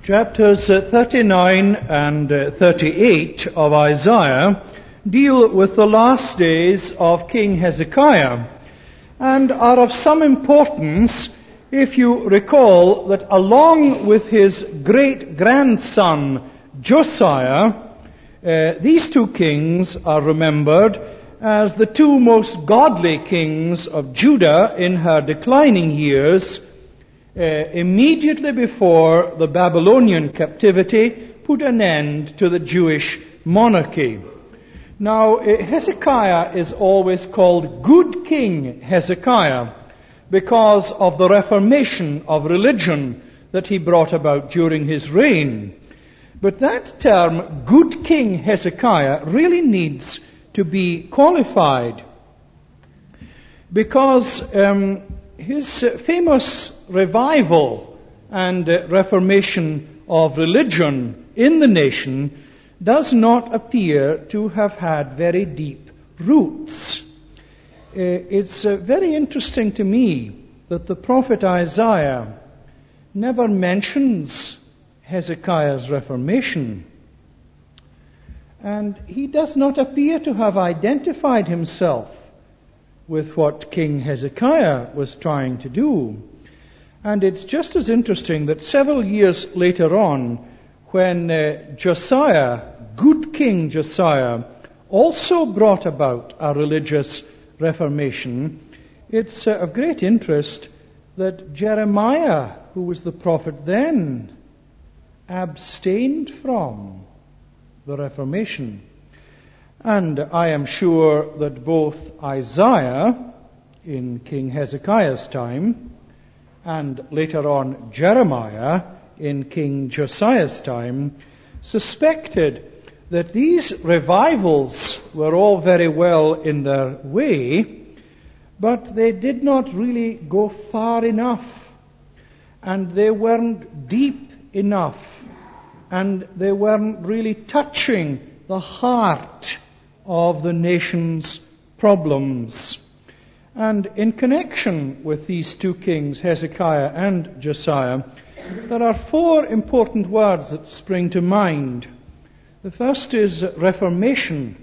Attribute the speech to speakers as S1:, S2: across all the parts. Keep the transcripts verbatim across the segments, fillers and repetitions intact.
S1: Chapters thirty-nine and thirty-eight of Isaiah deal with the last days of King Hezekiah and are of some importance if you recall that along with his great-grandson Josiah, uh, these two kings are remembered as the two most godly kings of Judah in her declining years, Uh, immediately before the Babylonian captivity put an end to the Jewish monarchy. Now, uh, Hezekiah is always called Good King Hezekiah because of the reformation of religion that he brought about during his reign. But that term, Good King Hezekiah, really needs to be qualified because um, his uh, famous revival and uh, reformation of religion in the nation does not appear to have had very deep roots. Uh, it's uh, very interesting to me that the prophet Isaiah never mentions Hezekiah's reformation, and he does not appear to have identified himself with what King Hezekiah was trying to do. And it's just as interesting that several years later on, when uh, Josiah, good King Josiah, also brought about a religious reformation, it's uh, of great interest that Jeremiah, who was the prophet then, abstained from the reformation. And I am sure that both Isaiah, in King Hezekiah's time, and later on Jeremiah, in King Josiah's time, suspected that these revivals were all very well in their way, but they did not really go far enough, and they weren't deep enough, and they weren't really touching the heart of the nation's problems. And in connection with these two kings, Hezekiah and Josiah, there are four important words that spring to mind. The first is reformation.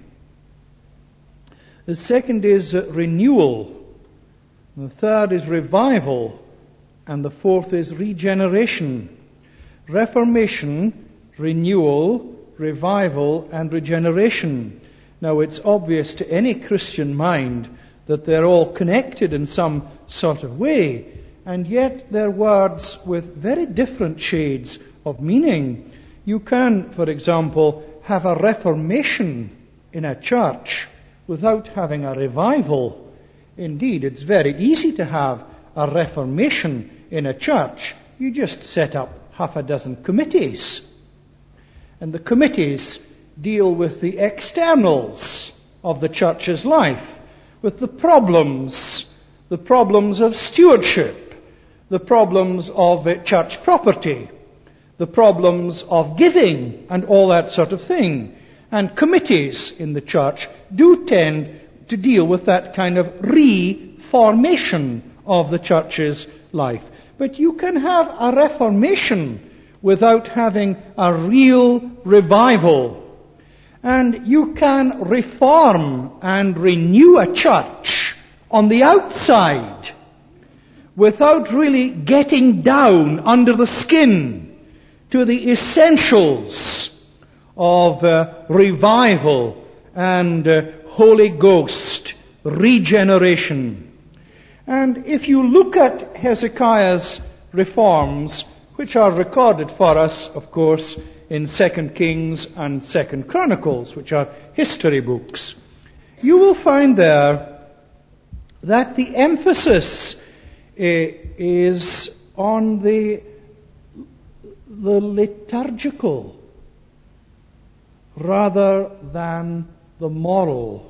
S1: The second is renewal. The third is revival. And the fourth is regeneration. Reformation, renewal, revival, and regeneration. Now, it's obvious to any Christian mind that they're all connected in some sort of way, and yet they're words with very different shades of meaning. You can, for example, have a reformation in a church without having a revival. Indeed, it's very easy to have a reformation in a church. You just set up half a dozen committees, and the committees deal with the externals of the church's life, with the problems, the problems of stewardship, the problems of uh, church property, the problems of giving, and all that sort of thing. And committees in the church do tend to deal with that kind of reformation of the church's life. But you can have a reformation without having a real revival. And you can reform and renew a church on the outside without really getting down under the skin to the essentials of uh, revival and uh, Holy Ghost regeneration. And if you look at Hezekiah's reforms, which are recorded for us, of course, in Second Kings and Second Chronicles, which are history books, you will find there that the emphasis uh, is on the, the liturgical rather than the moral.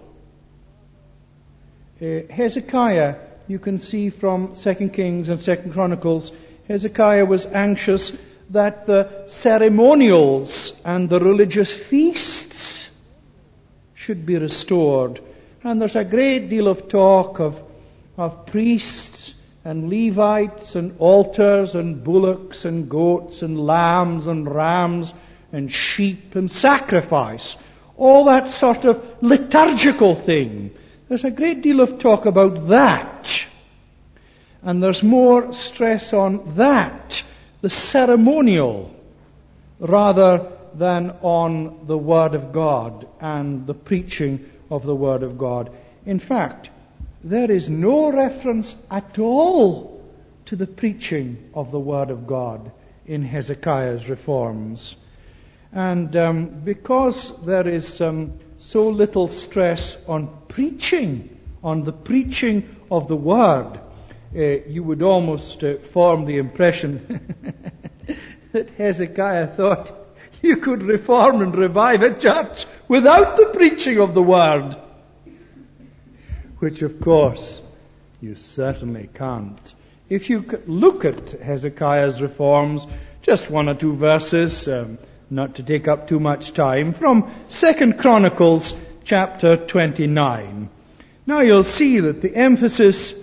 S1: Uh, Hezekiah, you can see from Second Kings and Second Chronicles, Hezekiah was anxious that the ceremonials and the religious feasts should be restored. And there's a great deal of talk of, of priests and Levites and altars and bullocks and goats and lambs and rams and sheep and sacrifice. All that sort of liturgical thing. There's a great deal of talk about that. And there's more stress on that, the ceremonial, rather than on the Word of God and the preaching of the Word of God. In fact, there is no reference at all to the preaching of the Word of God in Hezekiah's reforms. And um, because there is um, so little stress on preaching, on the preaching of the Word, uh, you would almost uh, form the impression that Hezekiah thought you could reform and revive a church without the preaching of the Word. Which, of course, you certainly can't. If you look at Hezekiah's reforms, just one or two verses, um, not to take up too much time, from Second Chronicles chapter twenty-nine. Now you'll see that the emphasis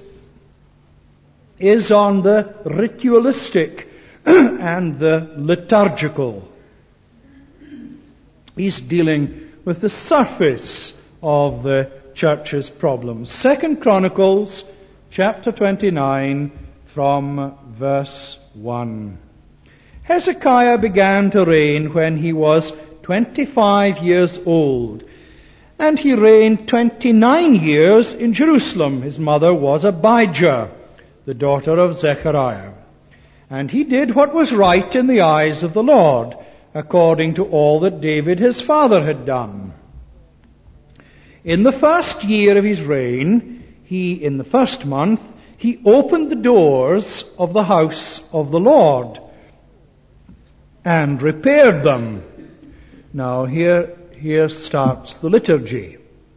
S1: is on the ritualistic and the liturgical. He's dealing with the surface of the church's problems. Second Chronicles chapter twenty-nine from verse one. Hezekiah began to reign when he was twenty-five years old, and he reigned twenty-nine years in Jerusalem. His mother was Abijah, the daughter of Zechariah. And he did what was right in the eyes of the Lord, according to all that David his father had done. In the first year of his reign, he, in the first month, he opened the doors of the house of the Lord and repaired them. Now here, here starts the liturgy.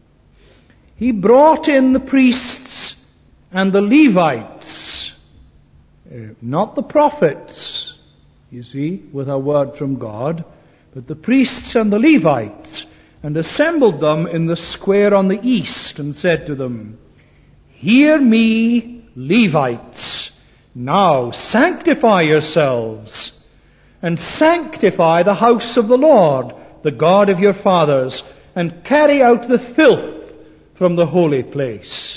S1: He brought in the priests and the Levites, uh, not the prophets, you see, with a word from God, but the priests and the Levites, and assembled them in the square on the east, and said to them, "Hear me, Levites, now sanctify yourselves, and sanctify the house of the Lord, the God of your fathers, and carry out the filth from the holy place.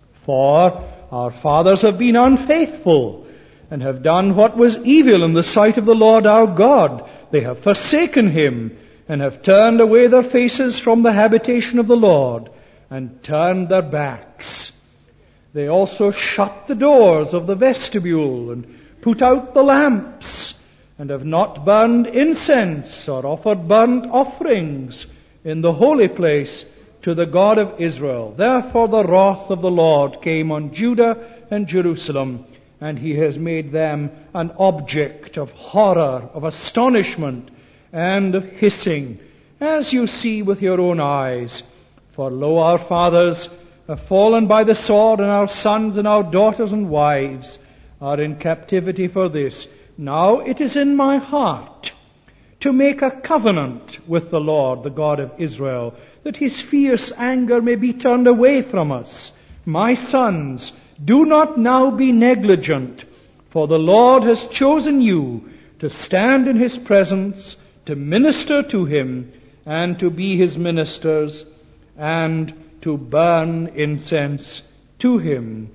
S1: For our fathers have been unfaithful, and have done what was evil in the sight of the Lord our God. They have forsaken Him, and have turned away their faces from the habitation of the Lord, and turned their backs. They also shut the doors of the vestibule, and put out the lamps, and have not burned incense, or offered burnt offerings in the holy place to the God of Israel. Therefore the wrath of the Lord came on Judah and Jerusalem, and He has made them an object of horror, of astonishment, and of hissing, as you see with your own eyes. For lo, our fathers have fallen by the sword, and our sons and our daughters and wives are in captivity for this. Now it is in my heart to make a covenant with the Lord, the God of Israel, that His fierce anger may be turned away from us. My sons, do not now be negligent, for the Lord has chosen you to stand in His presence, to minister to Him, and to be His ministers, and to burn incense to Him."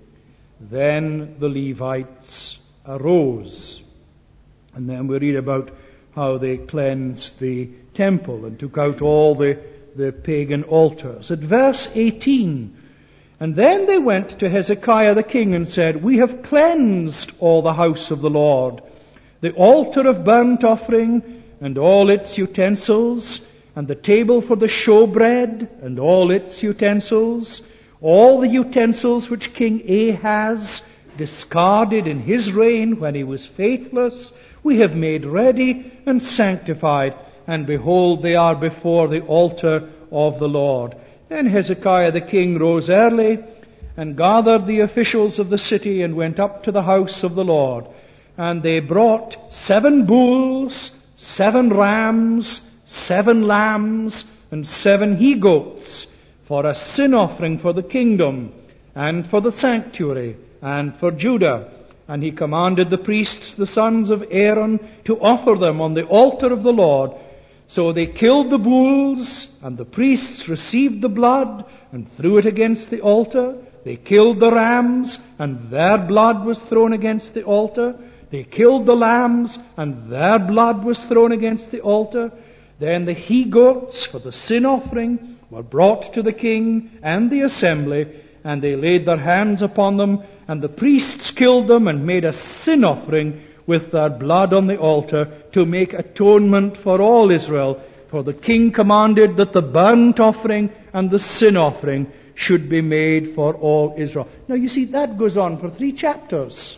S1: Then the Levites arose. And then we read about how they cleansed the temple and took out all the, the pagan altars. At verse eighteen, "And then they went to Hezekiah the king and said, We have cleansed all the house of the Lord, the altar of burnt offering, and all its utensils, and the table for the showbread, and all its utensils, all the utensils which King Ahaz discarded in his reign when he was faithless, we have made ready and sanctified, and behold, they are before the altar of the Lord." Then Hezekiah the king rose early, and gathered the officials of the city, and went up to the house of the Lord. And they brought seven bulls, seven rams, seven lambs, and seven he-goats, for a sin offering for the kingdom, and for the sanctuary, and for Judah. And he commanded the priests, the sons of Aaron, to offer them on the altar of the Lord. So they killed the bulls, and the priests received the blood and threw it against the altar. They killed the rams, and their blood was thrown against the altar. They killed the lambs, and their blood was thrown against the altar. Then the he-goats for the sin offering were brought to the king and the assembly, and they laid their hands upon them, and the priests killed them and made a sin offering with their blood on the altar to make atonement for all Israel. For the king commanded that the burnt offering and the sin offering should be made for all Israel. Now you see, that goes on for three chapters,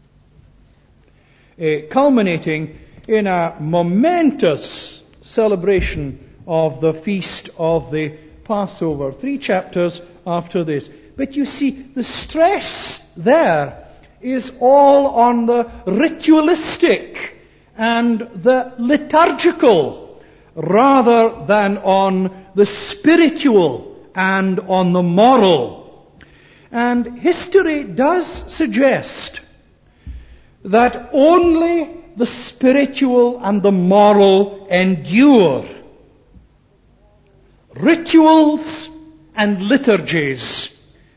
S1: uh, culminating in a momentous celebration of the feast of the Passover. Three chapters after this. But you see, the stress there is all on the ritualistic and the liturgical rather than on the spiritual and on the moral. And history does suggest that only the spiritual and the moral endure. Rituals and liturgies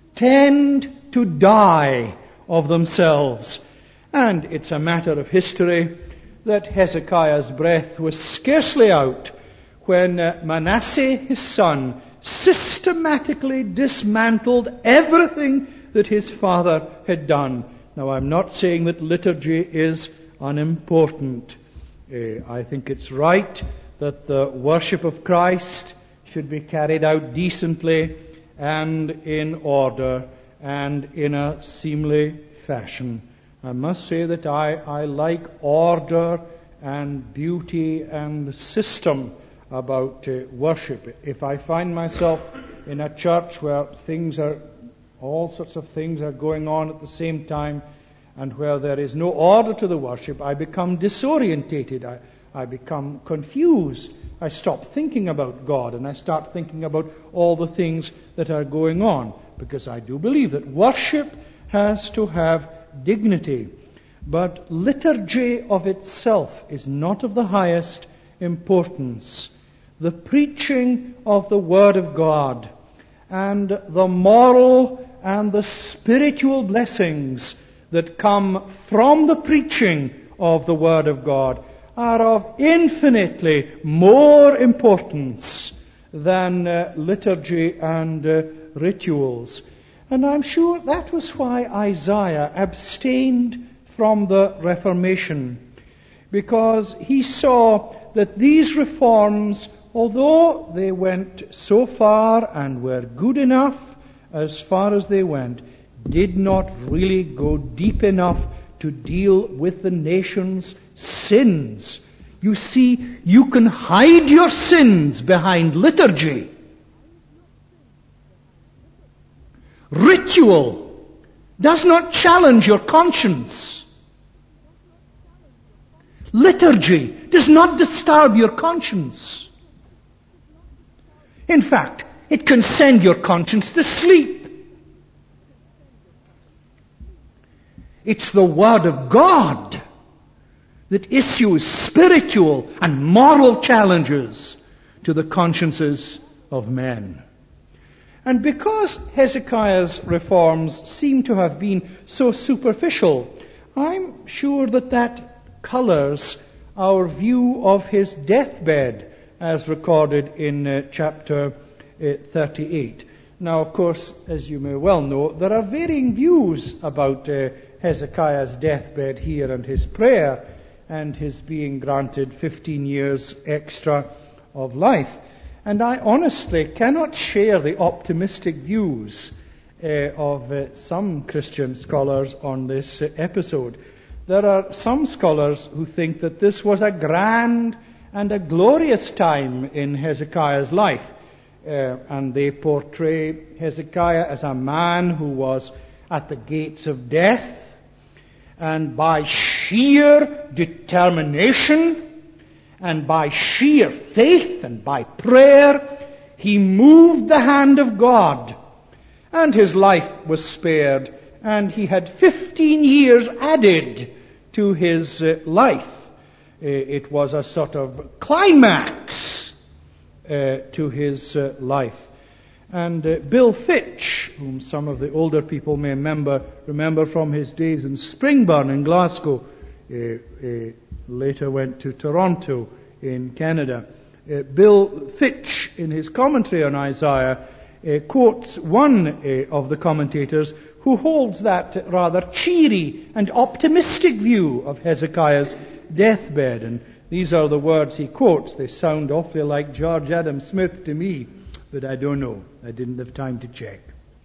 S1: tend to die of themselves. And it's a matter of history that Hezekiah's breath was scarcely out when uh, Manasseh, his son, systematically dismantled everything that his father had done. Now, I'm not saying that liturgy is unimportant. Uh, I think it's right that the worship of Christ should be carried out decently and in order and in a seemly fashion. I must say that I, I like order and beauty and system about uh, worship. If I find myself in a church where things are, all sorts of things are going on at the same time, and where there is no order to the worship, I become disorientated. I, I become confused. I stop thinking about God, and I start thinking about all the things that are going on, because I do believe that worship has to have dignity. But liturgy of itself is not of the highest importance. The preaching of the Word of God and the moral and the spiritual blessings that come from the preaching of the Word of God are of infinitely more importance than uh, liturgy and uh, rituals. And I'm sure that was why Isaiah abstained from the Reformation, because he saw that these reforms, although they went so far and were good enough as far as they went, did not really go deep enough to deal with the nation's sins. You see, you can hide your sins behind liturgy. Ritual does not challenge your conscience. Liturgy does not disturb your conscience. In fact, it can send your conscience to sleep. It's the Word of God that issues spiritual and moral challenges to the consciences of men. And because Hezekiah's reforms seem to have been so superficial, I'm sure that that colors our view of his deathbed as recorded in uh, chapter uh, thirty-eight. Now, of course, as you may well know, there are varying views about uh, Hezekiah's deathbed here and his prayer and his being granted fifteen years extra of life. And I honestly cannot share the optimistic views uh, of uh, some Christian scholars on this uh, episode. There are some scholars who think that this was a grand and a glorious time in Hezekiah's life. Uh, and they portray Hezekiah as a man who was at the gates of death, and by sheer determination and by sheer faith and by prayer, he moved the hand of God, and his life was spared and he had fifteen years added to his uh, life. Uh, it was a sort of climax uh, to his uh, life. And uh, Bill Fitch, whom some of the older people may remember, remember from his days in Springburn in Glasgow, uh, uh, later went to Toronto in Canada. Uh, Bill Fitch, in his commentary on Isaiah, uh, quotes one uh, of the commentators who holds that rather cheery and optimistic view of Hezekiah's deathbed. And these are the words he quotes. They sound awfully like George Adam Smith to me, but I don't know. I didn't have time to check.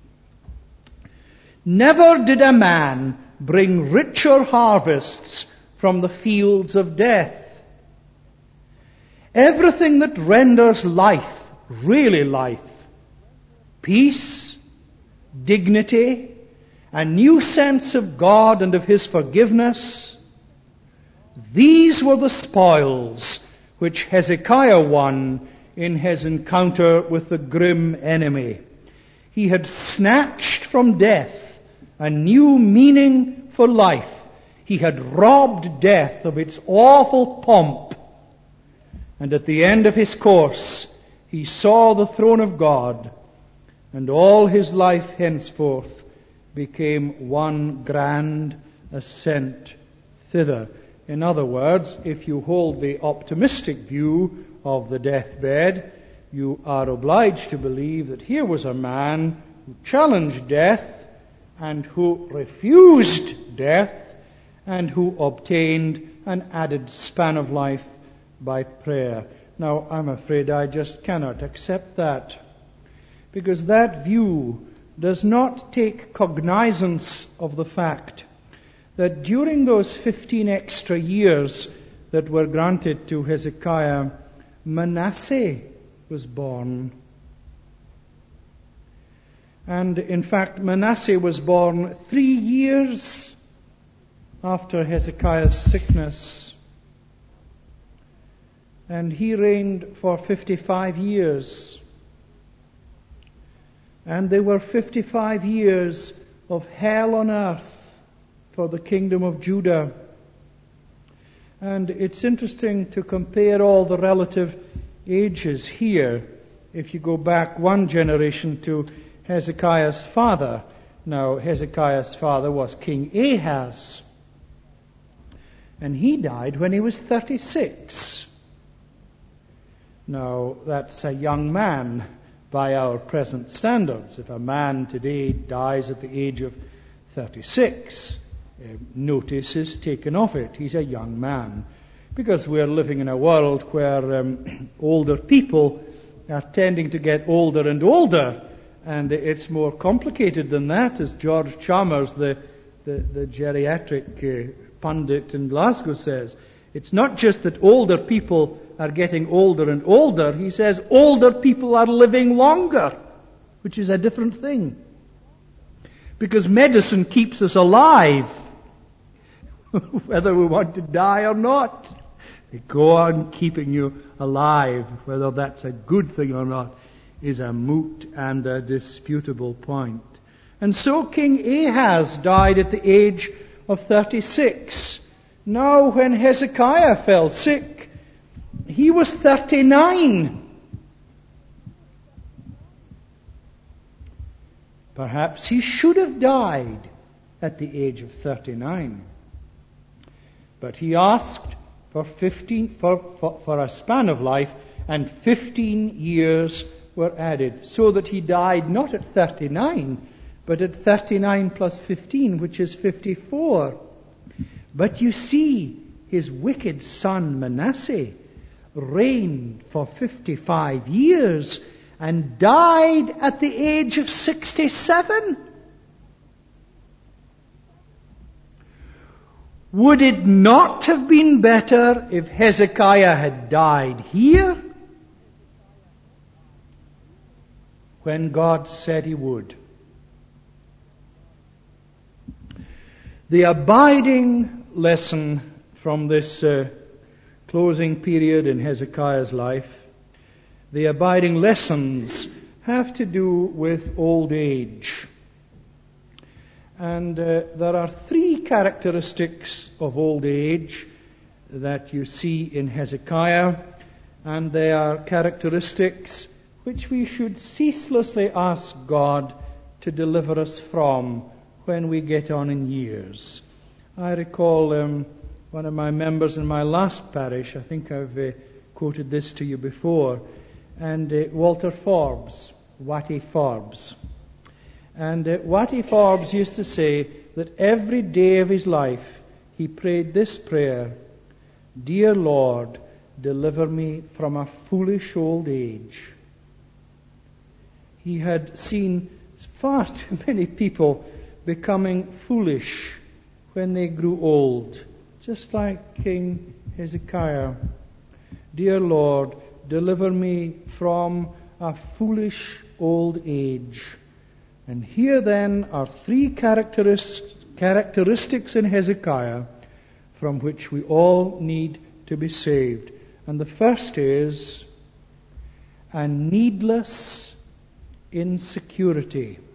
S1: Never did a man bring richer harvests from the fields of death. Everything that renders life, really life, peace, dignity, a new sense of God and of His forgiveness, these were the spoils which Hezekiah won in his encounter with the grim enemy. He had snatched from death a new meaning for life. He had robbed death of its awful pomp. And at the end of his course, he saw the throne of God, and all his life henceforth became one grand ascent thither. In other words, if you hold the optimistic view of the deathbed, you are obliged to believe that here was a man who challenged death and who refused death and who obtained an added span of life by prayer. Now, I'm afraid I just cannot accept that, because that view does not take cognizance of the fact that during those fifteen extra years that were granted to Hezekiah, Manasseh was born. And in fact, Manasseh was born three years after Hezekiah's sickness. And he reigned for fifty-five years. And they were fifty-five years of hell on earth for the kingdom of Judah. And it's interesting to compare all the relative ages here. If you go back one generation to Hezekiah's father. Now, Hezekiah's father was King Ahaz. And he died when he was thirty-six. Now, that's a young man by our present standards. If a man today dies at the age of thirty-six, uh, notice is taken of it. He's a young man. Because we're living in a world where um, older people are tending to get older and older. And it's more complicated than that, as George Chalmers, the, the, the geriatric uh, pundit in Glasgow, says. It's not just that older people are getting older and older. He says older people are living longer, which is a different thing. Because medicine keeps us alive, whether we want to die or not. They go on keeping you alive. Whether that's a good thing or not is a moot and a disputable point. And so King Ahaz died at the age of thirty-six. Now, when Hezekiah fell sick, he was thirty-nine. Perhaps he should have died at the age of thirty-nine. But he asked for fifteen for, for, for a span of life, and fifteen years were added, so that he died not at thirty-nine, but at thirty-nine plus fifteen, which is fifty-four. But you see, his wicked son Manasseh reigned for fifty-five years and died at the age of sixty-seven. Would it not have been better if Hezekiah had died here when God said he would? The abiding lesson from this uh, closing period in Hezekiah's life, the abiding lessons have to do with old age. And uh, there are three characteristics of old age that you see in Hezekiah, and they are characteristics which we should ceaselessly ask God to deliver us from when we get on in years. I recall um, one of my members in my last parish, I think I've uh, quoted this to you before, and uh, Walter Forbes, Watty Forbes. And uh, Watty Forbes used to say that every day of his life he prayed this prayer: "Dear Lord, deliver me from a foolish old age." He had seen far too many people becoming foolish when they grew old, just like King Hezekiah. "Dear Lord, deliver me from a foolish old age." And here then are three characteristics in Hezekiah from which we all need to be saved. And the first is a needless insecurity.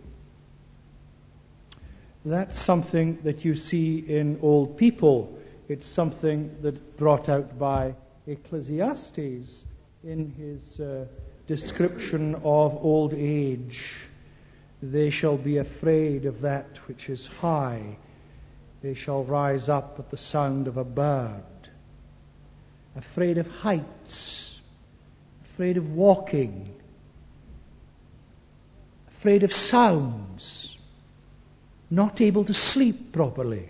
S1: That's something that you see in old people. It's something that's brought out by Ecclesiastes in his uh, description of old age. "They shall be afraid of that which is high. They shall rise up at the sound of a bird." Afraid of heights, afraid of walking, afraid of sounds, not able to sleep properly.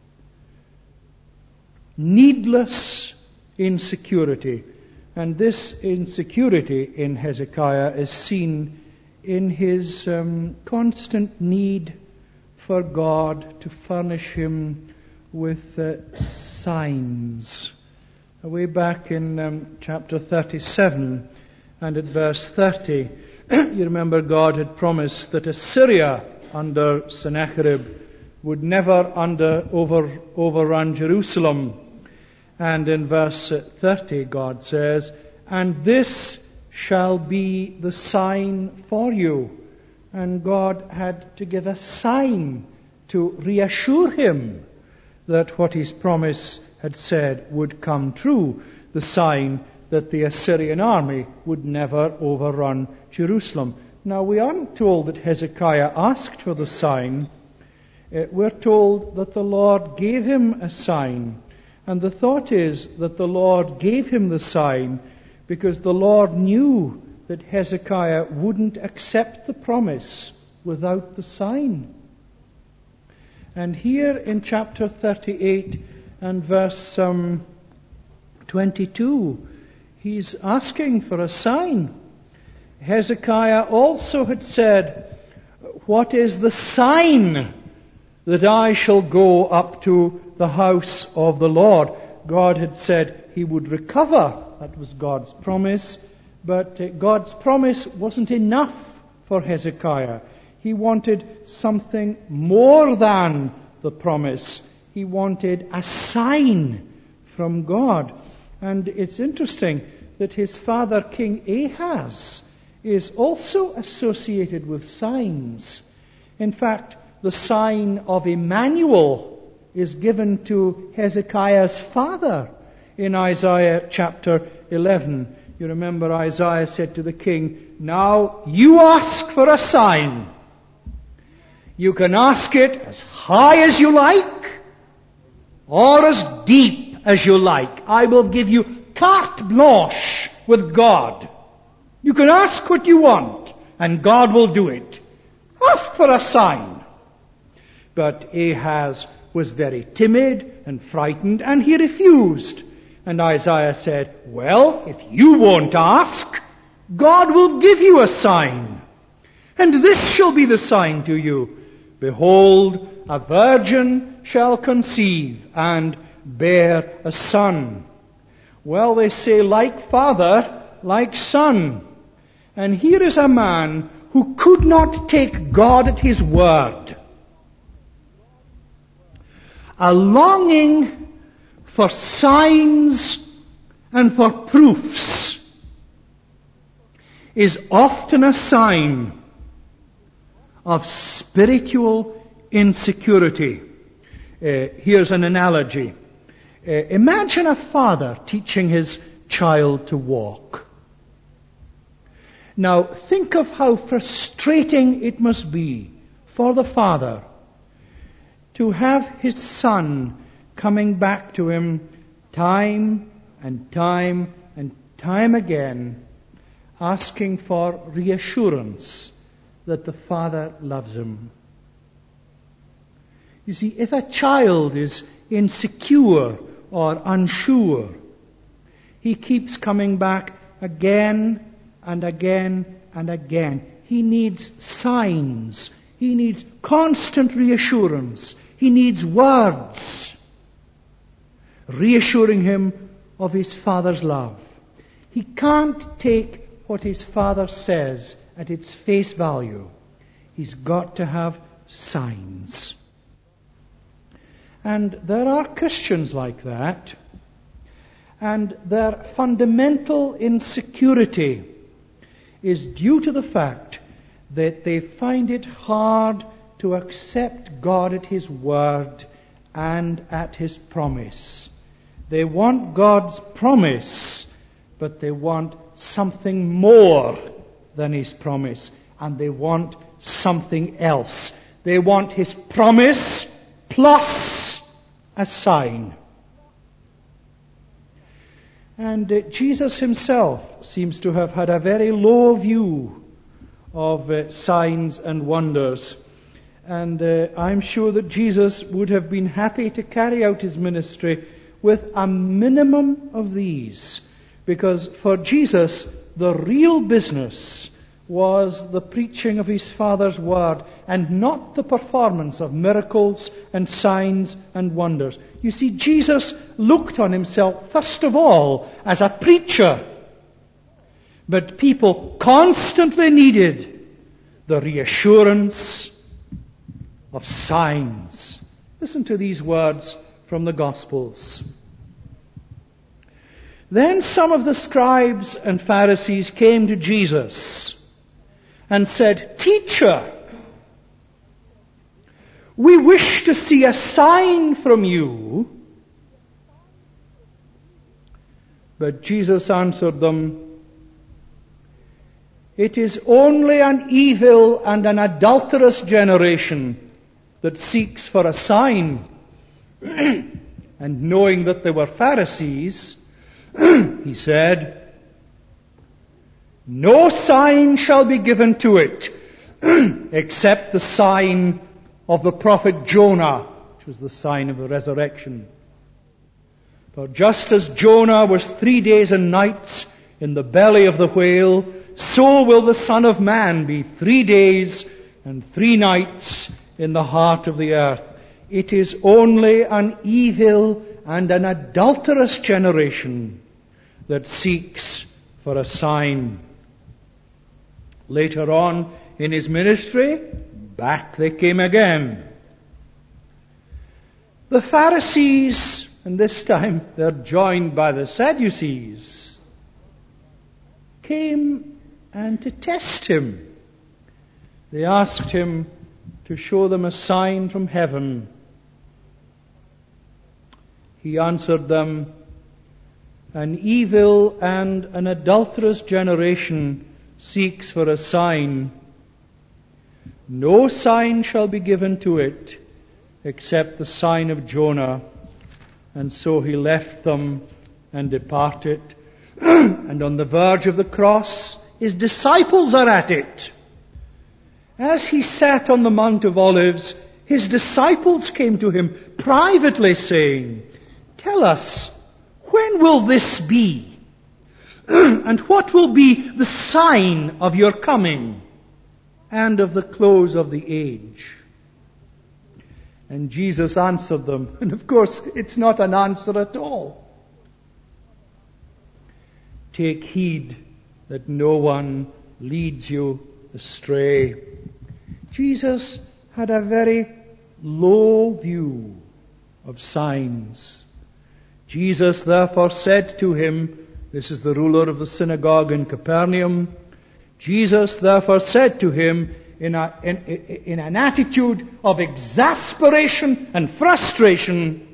S1: Needless insecurity. And this insecurity in Hezekiah is seen in his um, constant need for God to furnish him with uh, signs. Way back in um, chapter thirty-seven and at verse thirty, you remember God had promised that Assyria under Sennacherib would never under over overrun Jerusalem. And in verse thirty God says, "And this shall be the sign for you." And God had to give a sign to reassure him that what his promise had said would come true. The sign that the Assyrian army would never overrun Jerusalem. Now we aren't told that Hezekiah asked for the sign. Uh, we're told that the Lord gave him a sign. And the thought is that the Lord gave him the sign because the Lord knew that Hezekiah wouldn't accept the promise without the sign. And here in chapter thirty-eight and verse um, twenty-two, he's asking for a sign. Hezekiah also had said, "What is the sign that I shall go up to the house of the Lord?" God had said he would recover. That was God's promise. But uh, God's promise wasn't enough for Hezekiah. He wanted something more than the promise. He wanted a sign from God. And it's interesting that his father, King Ahaz, is also associated with signs. In fact, the sign of Emmanuel is given to Hezekiah's father in Isaiah chapter eleven. You remember Isaiah said to the king, "Now you ask for a sign. You can ask it as high as you like or as deep as you like. I will give you carte blanche with God. You can ask what you want and God will do it. Ask for a sign." But Ahaz was very timid and frightened, and he refused. And Isaiah said, "Well, if you won't ask, God will give you a sign. And this shall be the sign to you. Behold, a virgin shall conceive and bear a son." Well, they say, like father, like son. And here is a man who could not take God at his word. A longing for signs and for proofs is often a sign of spiritual insecurity. Uh, here's an analogy. Uh, imagine a father teaching his child to walk. Now, think of how frustrating it must be for the father to have his son coming back to him time and time and time again, asking for reassurance that the father loves him. You see, if a child is insecure or unsure, he keeps coming back again and again and again. He needs signs. He needs constant reassurance. He needs words reassuring him of his father's love. He can't take what his father says at its face value. He's got to have signs. And there are Christians like that, and their fundamental insecurity is due to the fact that they find it hard to accept God at His word and at His promise. They want God's promise, but they want something more than His promise, and they want something else. They want His promise plus a sign. And uh, Jesus Himself seems to have had a very low view of uh, signs and wonders. And uh, I'm sure that Jesus would have been happy to carry out His ministry with a minimum of these. Because for Jesus, the real business was the preaching of His Father's word and not the performance of miracles and signs and wonders. You see, Jesus looked on Himself first of all as a preacher. But people constantly needed the reassurance of signs. Listen to these words from the Gospels. Then some of the scribes and Pharisees came to Jesus and said, "Teacher, we wish to see a sign from you." But Jesus answered them, "It is only an evil and an adulterous generation that seeks for a sign." And knowing that they were Pharisees, He said, "No sign shall be given to it except the sign of the prophet Jonah," which was the sign of the resurrection. "For just as Jonah was three days and nights in the belly of the whale, so will the Son of Man be three days and three nights in the heart of the earth. It is only an evil and an adulterous generation that seeks for a sign." Later on in His ministry, back they came again. The Pharisees, and this time they're joined by the Sadducees, came and to test Him. They asked Him to show them a sign from heaven. He answered them, "An evil and an adulterous generation seeks for a sign. No sign shall be given to it except the sign of Jonah." And so He left them and departed. And on the verge of the cross, His disciples are at it. As He sat on the Mount of Olives, His disciples came to Him privately saying, "Tell us, when will this be? And what will be the sign of your coming and of the close of the age?" And Jesus answered them. And of course, it's not an answer at all. "Take heed that no one leads you astray." Jesus had a very low view of signs. Jesus therefore said to him, this is the ruler of the synagogue in Capernaum, Jesus therefore said to him, in, a, in, in an attitude of exasperation and frustration,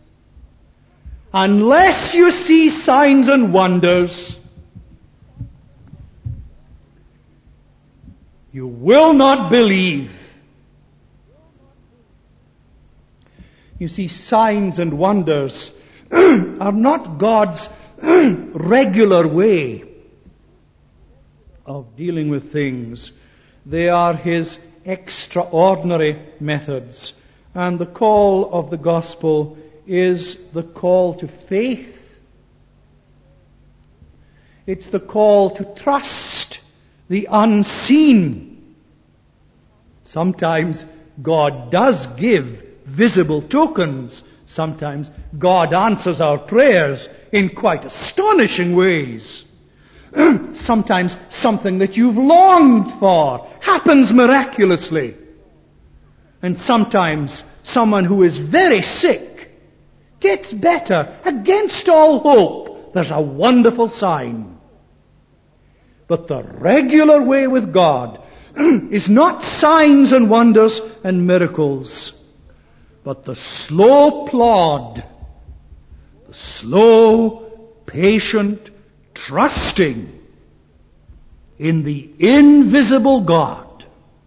S1: unless you see signs and wonders, you will not believe. You see, signs and wonders are not God's regular way of dealing with things. They are His extraordinary methods. And the call of the gospel is the call to faith. It's the call to trust the unseen. Sometimes God does give visible tokens. Sometimes God answers our prayers in quite astonishing ways. Sometimes something that you've longed for happens miraculously. And sometimes someone who is very sick gets better against all hope. There's a wonderful sign. But the regular way with God is not signs and wonders and miracles, but the slow plod, the slow, patient trusting in the invisible God.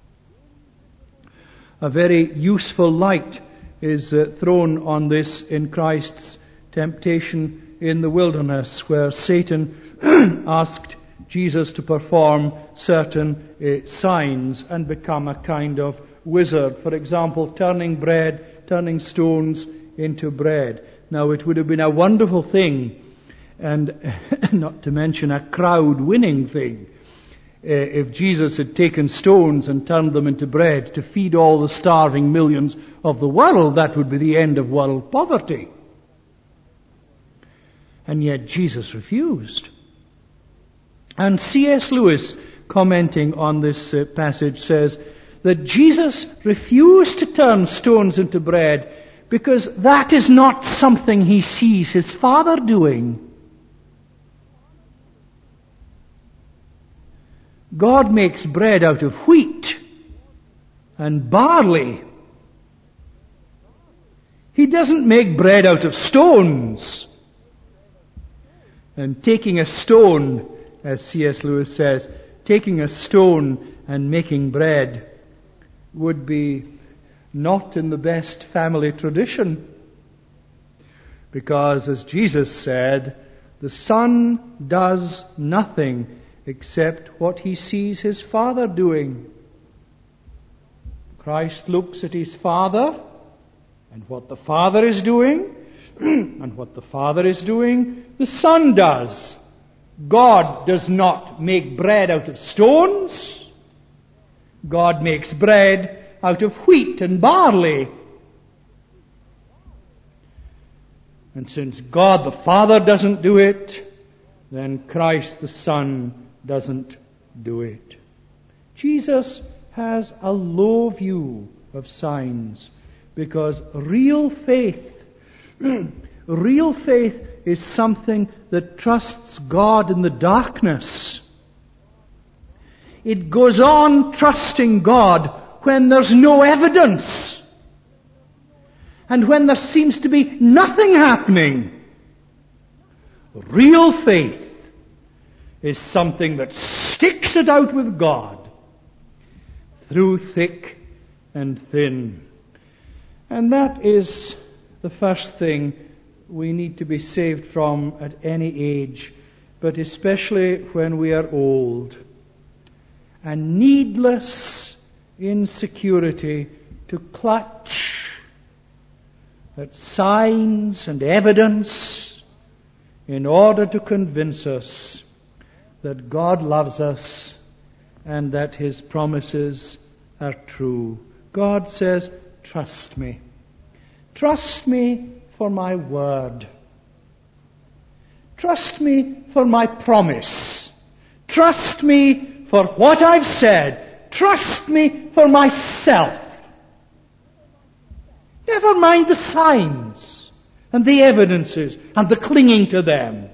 S1: A very useful light is uh, thrown on this in Christ's temptation in the wilderness, where Satan asked Jesus to perform certain uh, signs and become a kind of wizard. For example, turning bread, turning stones into bread. Now, it would have been a wonderful thing, and not to mention a crowd-winning thing, uh, if Jesus had taken stones and turned them into bread to feed all the starving millions of the world. That would be the end of world poverty. And yet Jesus refused. And C S Lewis, commenting on this uh, passage, says that Jesus refused to turn stones into bread because that is not something He sees His Father doing. God makes bread out of wheat and barley. He doesn't make bread out of stones. And taking a stone, as C S Lewis says, taking a stone and making bread would be not in the best family tradition. Because, as Jesus said, the Son does nothing except what He sees His Father doing. Christ looks at His Father and what the Father is doing, and what the Father is doing, the Son does. God does not make bread out of stones. God makes bread out of wheat and barley. And since God the Father doesn't do it, then Christ the Son doesn't do it. Jesus has a low view of signs because real faith, real faith is something that trusts God in the darkness. It goes on trusting God when there's no evidence and when there seems to be nothing happening. Real faith is something that sticks it out with God through thick and thin. And that is the first thing we need to be saved from at any age, but especially when we are old. A needless insecurity to clutch at signs and evidence in order to convince us that God loves us and that His promises are true. God says, trust me. Trust me for my word. Trust me for my promise. Trust me for what I've said. Trust me for myself. Never mind the signs and the evidences and the clinging to them.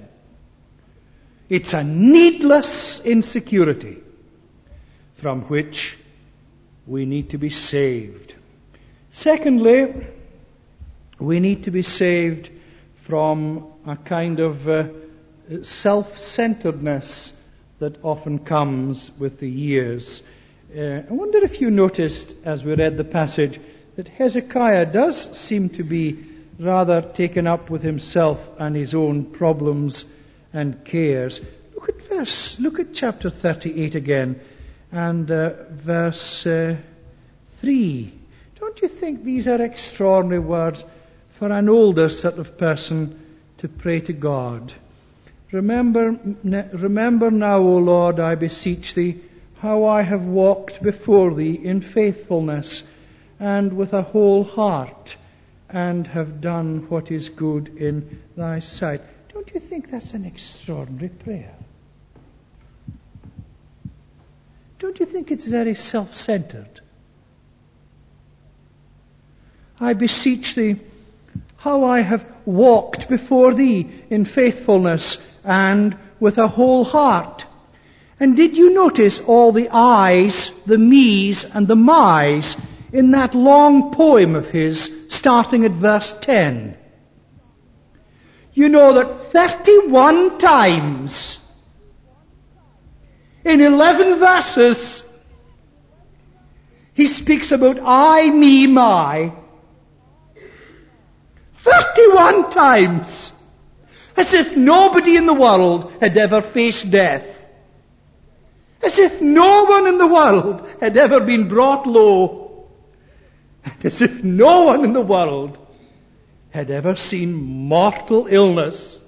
S1: It's a needless insecurity from which we need to be saved. Secondly, we need to be saved from a kind of uh, self-centeredness that often comes with the years. Uh, I wonder if you noticed, as we read the passage, that Hezekiah does seem to be rather taken up with himself and his own problems and cares. Look at verse, look at chapter thirty-eight again, and uh, verse uh, three. Don't you think these are extraordinary words for an older sort of person to pray to God? Remember, remember now, O Lord, I beseech thee, how I have walked before thee in faithfulness and with a whole heart, and have done what is good in thy sight. Don't you think that's an extraordinary prayer? Don't you think it's very self-centered? I beseech thee, how I have walked before thee in faithfulness and with a whole heart. And did you notice all the I's, the me's, and the my's in that long poem of his, starting at verse ten? You know that thirty-one times in eleven verses he speaks about I, me, my. thirty-one times! As if nobody in the world had ever faced death. As if no one in the world had ever been brought low. And as if no one in the world had ever seen mortal illness.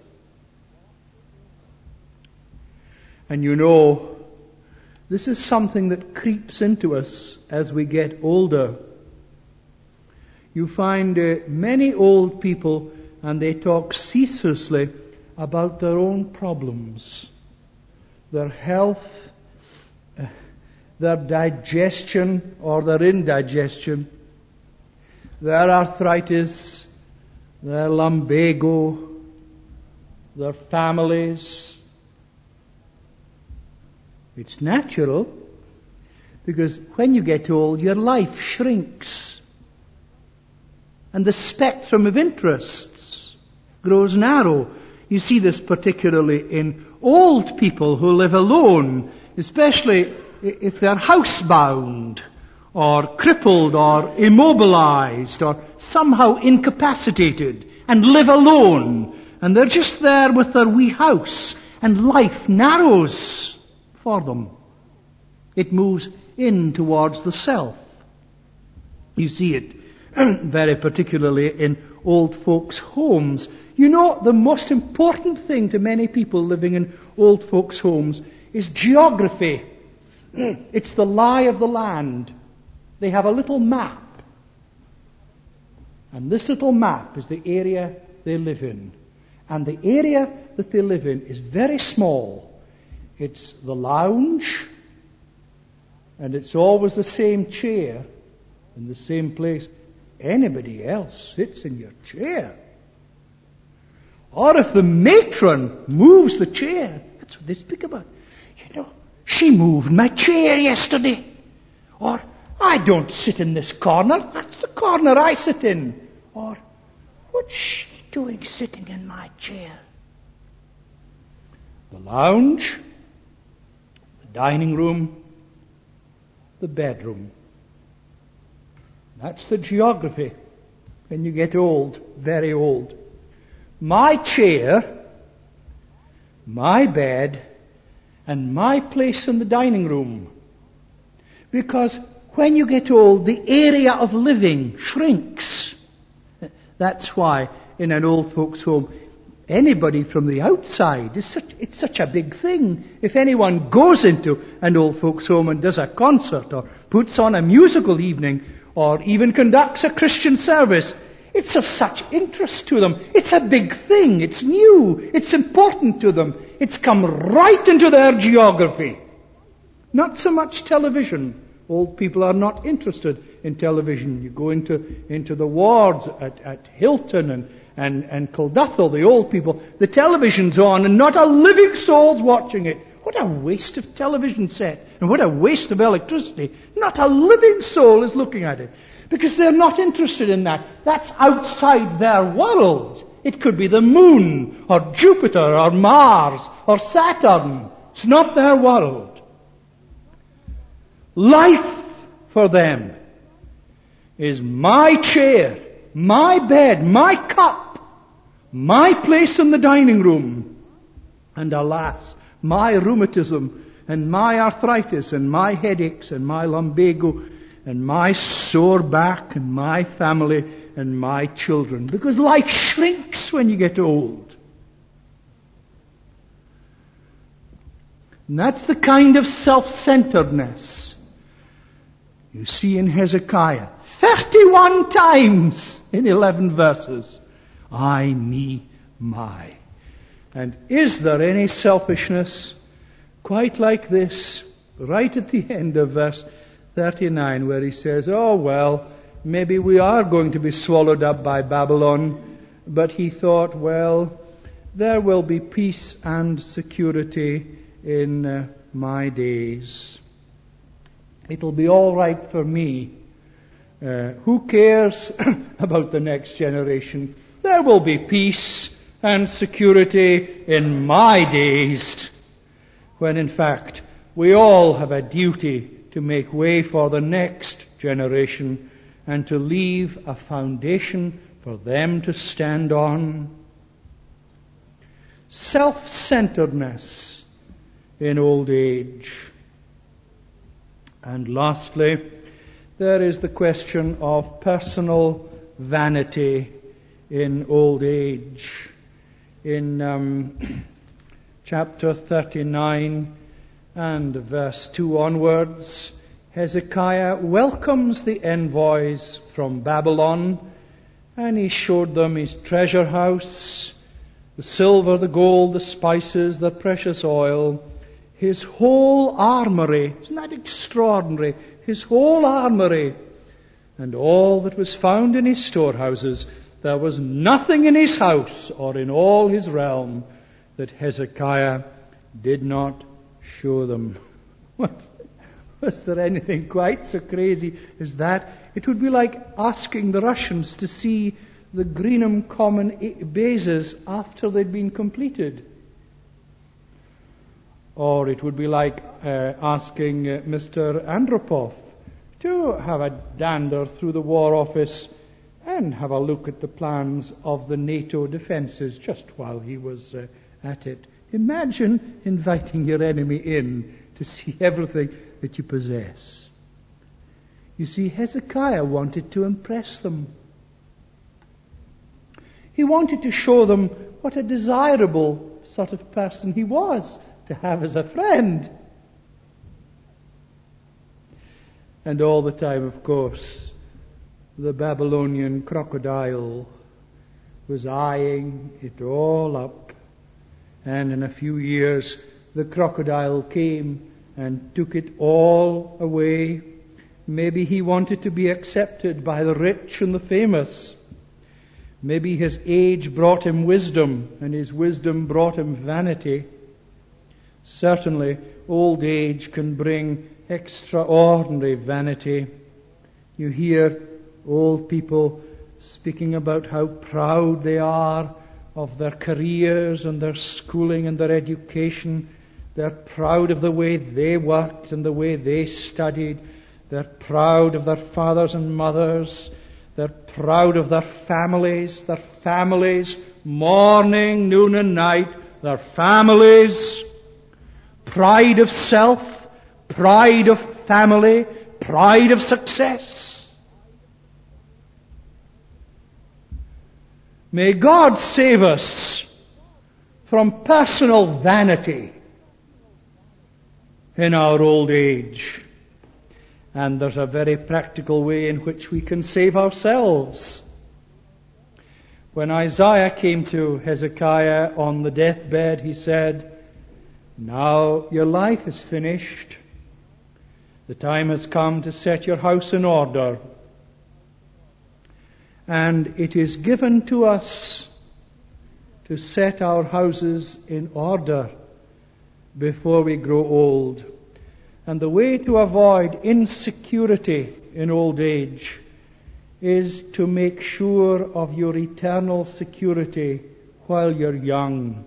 S1: And you know, this is something that creeps into us as we get older. You find uh, many old people, and they talk ceaselessly about their own problems, their health, uh, their digestion or their indigestion, their arthritis, their lumbago, their families. It's natural, because when you get old, your life shrinks. And the spectrum of interests grows narrow. You see this particularly in old people who live alone, especially if they're housebound or crippled or immobilized or somehow incapacitated and live alone. And they're just there with their wee house, and life narrows for them. It moves in towards the self. You see it very particularly in old folks' homes. You know, the most important thing to many people living in old folks' homes is geography. It's the lie of the land. They have a little map. And this little map is the area they live in. And the area that they live in is very small. It's the lounge, and it's always the same chair in the same place. Anybody else sits in your chair. Or if the matron moves the chair, that's what they speak about. You know, she moved my chair yesterday. Or, I don't sit in this corner, that's the corner I sit in. Or, what's she doing sitting in my chair? The lounge, the dining room, the bedroom. That's the geography when you get old, very old. My chair, my bed, and my place in the dining room. Because when you get old, the area of living shrinks. That's why in an old folks' home, anybody from the outside, is such, it's such a big thing. If anyone goes into an old folks' home and does a concert or puts on a musical evening, or even conducts a Christian service, it's of such interest to them. It's a big thing. It's new. It's important to them. It's come right into their geography. Not so much television. Old people are not interested in television. You go into, into the wards at, at Hilton and, and, and Kilduthel, the old people, the television's on and not a living soul's watching it. What a waste of television set, and what a waste of electricity. Not a living soul is looking at it, because they're not interested in that. That's outside their world. It could be the moon, or Jupiter, or Mars, or Saturn. It's not their world. Life for them is my chair, my bed, my cup, my place in the dining room, and alas, my rheumatism, and my arthritis, and my headaches, and my lumbago, and my sore back, and my family, and my children. Because life shrinks when you get old. And that's the kind of self-centeredness you see in Hezekiah. thirty-one times in eleven verses. I, me, my. And is there any selfishness quite like this, right at the end of verse thirty-nine, where he says, oh well, maybe we are going to be swallowed up by Babylon, but he thought, well, there will be peace and security in uh, my days. It'll be all right for me. Uh, who cares about the next generation? There will be peace and security in my days, when in fact we all have a duty to make way for the next generation and to leave a foundation for them to stand on. Self-centeredness in old age. And lastly, there is the question of personal vanity in old age. In um, chapter thirty-nine and verse two onwards, Hezekiah welcomes the envoys from Babylon, and he showed them his treasure house, the silver, the gold, the spices, the precious oil, his whole armory. Isn't that extraordinary? His whole armory, and all that was found in his storehouses. There was nothing in his house or in all his realm that Hezekiah did not show them. Was, was there anything quite so crazy as that? It would be like asking the Russians to see the Greenham Common bases after they'd been completed. Or it would be like uh, asking uh, Mister Andropov to have a dander through the War Office and have a look at the plans of the NATO defences just while he was uh, at it. Imagine inviting your enemy in to see everything that you possess. You see, Hezekiah wanted to impress them. He wanted to show them what a desirable sort of person he was to have as a friend. And all the time, of course, the Babylonian crocodile was eyeing it all up. And in a few years, the crocodile came and took it all away. Maybe he wanted to be accepted by the rich and the famous. Maybe his age brought him wisdom, and his wisdom brought him vanity. Certainly, old age can bring extraordinary vanity. You hear old people speaking about how proud they are of their careers and their schooling and their education. They're proud of the way they worked and the way they studied. They're proud of their fathers and mothers. They're proud of their families. Their families, morning, noon and night. Their families. Pride of self. Pride of family. Pride of success. May God save us from personal vanity in our old age. And there's a very practical way in which we can save ourselves. When Isaiah came to Hezekiah on the deathbed, he said, "Now your life is finished. The time has come to set your house in order. And it is given to us to set our houses in order before we grow old. And the way to avoid insecurity in old age is to make sure of your eternal security while you're young.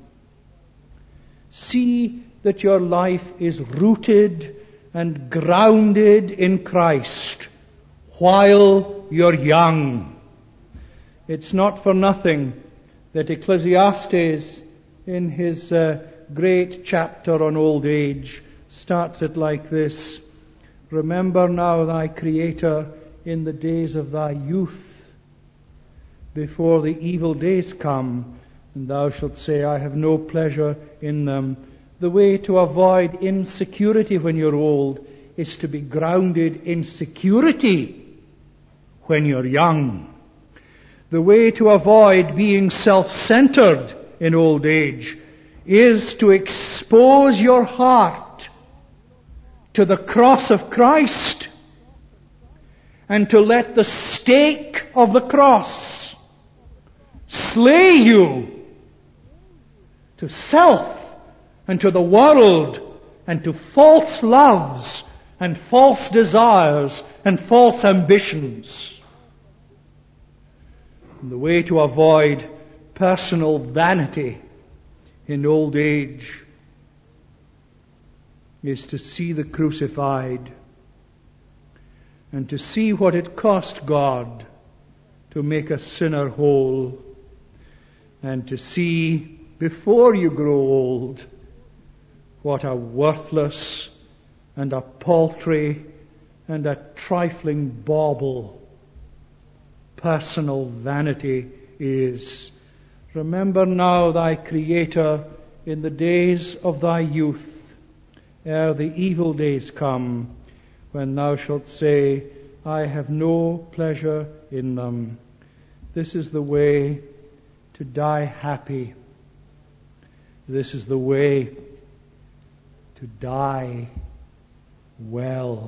S1: See that your life is rooted and grounded in Christ while you're young. It's not for nothing that Ecclesiastes, in his uh, great chapter on old age, starts it like this: Remember now thy Creator in the days of thy youth, before the evil days come, and thou shalt say, I have no pleasure in them. The way to avoid insecurity when you're old is to be grounded in security when you're young. The way to avoid being self-centered in old age is to expose your heart to the cross of Christ and to let the stake of the cross slay you to self and to the world and to false loves and false desires and false ambitions. And the way to avoid personal vanity in old age is to see the crucified and to see what it cost God to make a sinner whole, and to see, before you grow old, what a worthless and a paltry and a trifling bauble personal vanity is. Remember now thy Creator in the days of thy youth, ere the evil days come, when thou shalt say, I have no pleasure in them. This is the way to die happy. This is the way to die well.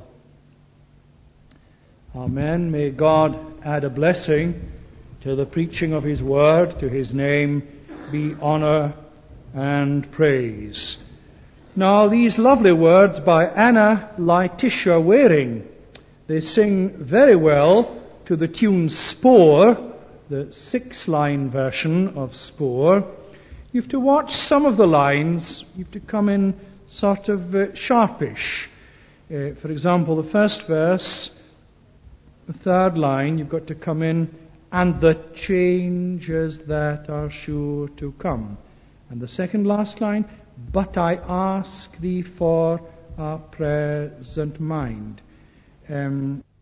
S1: Amen. May God add a blessing to the preaching of His Word. To His name be honor and praise. Now, these lovely words by Anna Laetitia Waring, they sing very well to the tune Spore, the six-line version of Spore. You have to watch some of the lines. You have to come in sort of uh, sharpish. Uh, for example, the first verse, the third line, you've got to come in, and the changes that are sure to come. And the second last line, but I ask thee for a present mind. Um,